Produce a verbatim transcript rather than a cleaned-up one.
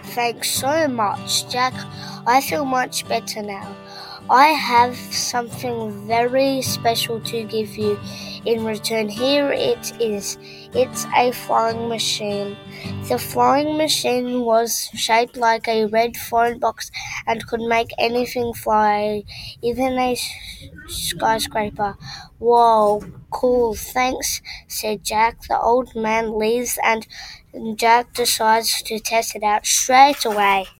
Thanks so much, Jack. I feel much better now. I have something very special to give you in return. Here it is. It's a flying machine. The flying machine was shaped like a red phone box and could make anything fly, even a skyscraper. Whoa, cool, thanks, said Jack. The old man leaves and Jack decides to test it out straight away.